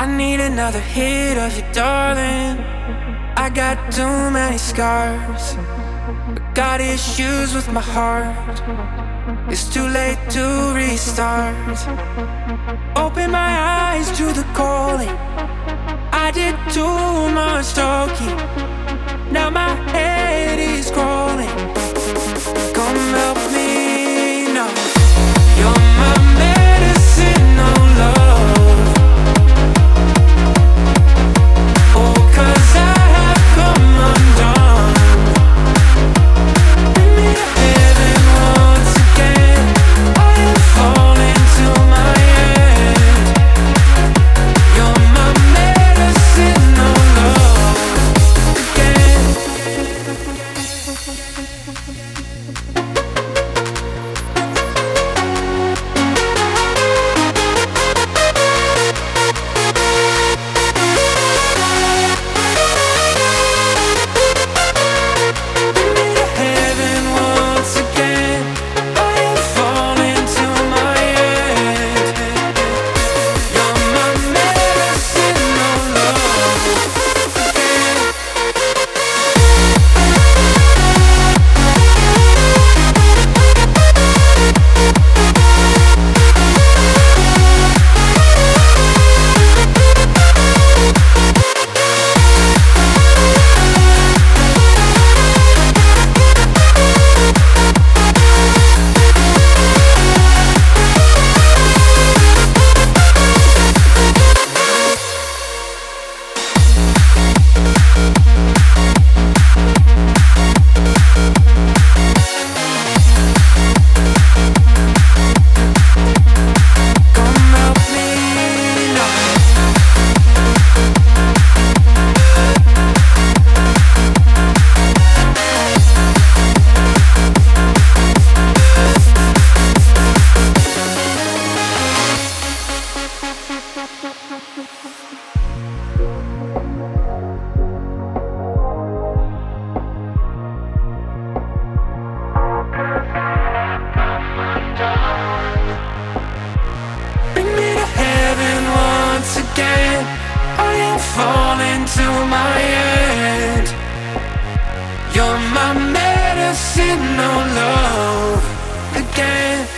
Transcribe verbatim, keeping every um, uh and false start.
I need another hit of you, darling. I got too many scars. I got issues with my heart. It's too late to restart. Open my eyes to the calling. I did too much talking. Now my head is crawling. Come help me now. You're my medicine, no love. Oh, 'cause I have come undone. Bring me to heaven once again. I am falling to my end. You're my medicine, no love again. Bring me to heaven once again. I am falling to my end. You're my medicine, no love again.